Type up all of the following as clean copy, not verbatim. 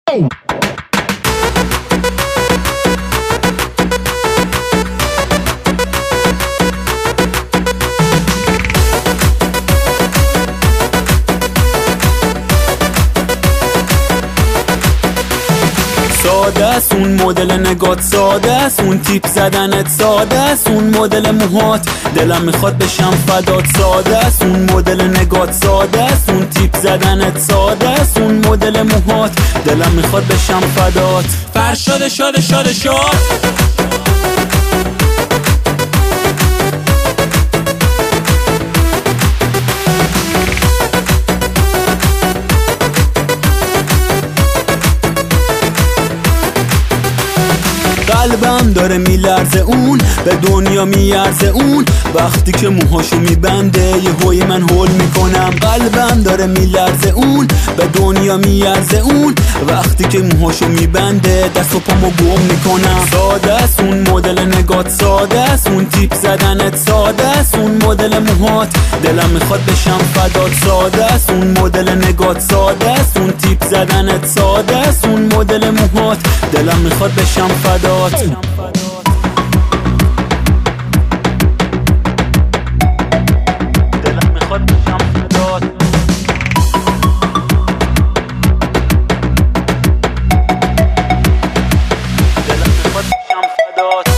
ساده است اون مدل نگات، ساده است اون تیپ زدنت، ساده است اون مدل موهات، دلم میخواد بشم فدات. ساده است اون مدل نگات، ساده است اون تیپ زدنت، ساده است اون مدل موهات، دلم میخواد بشم فدات. فرشاد شاد شاد شاد قلبم داره میلرزه اون به دنیا میارزه اون وقتی که موهاشو میبنده یه هوی من هول میکنم. قلبم داره میلرزه اون به دنیا میارزه اون وقتی که موهاشو میبنده دست و پامو گم میکنم. ساده است اون مدل نگات، ساده است اون تیپ زدنت، ساده است اون مدل موهات، دلم میخواد بشم فدات. ساده است اون مدل نگات، ساده است اون تیپ زدنت، ساده است اون مدل موهات، دلم میخواد بشم فدات. دلم میخواد بشم فدات. دلم میخواد بشم فدات.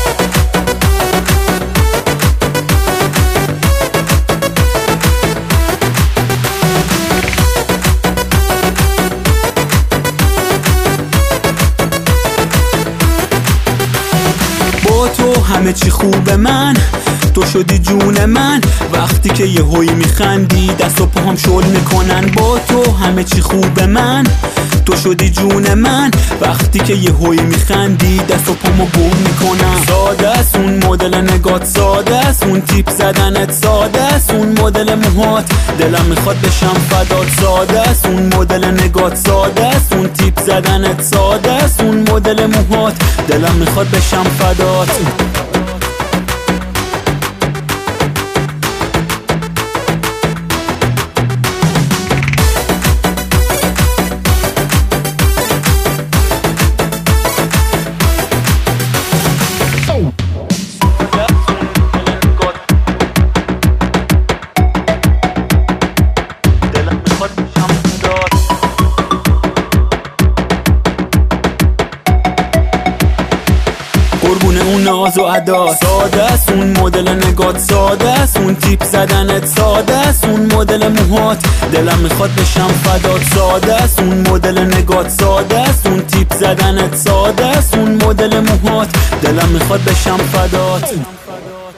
با تو همه چی خوبه من، تو شدی جون من وقتی که یه هوی میخندی دست و پاهم شل میکنن. با تو همه چی خوبه من، تو شدی جون من وقتی که یه هوی میخندی دست و پامو گم میکنم. ساده است اون مدل نگات، ساده است اون تیپ زدنت، ساده است اون مدل موهات، دلم میخواد بشم فدات. ساده است اون مدل نگات، ساده است اون تیپ زدنت، ساده است اون مدل موهات، دلم میخواد بشم فدات. قربونه اون ناز و ادا، ساده است اون مدل نگات، ساده است اون تیپ زدنت، ساده است اون مدل موهات، دلم میخواد بشم فدات. ساده است اون مدل نگات، ساده است اون تیپ زدنت، ساده است اون مدل موهات، دلم میخواد بشم فدات.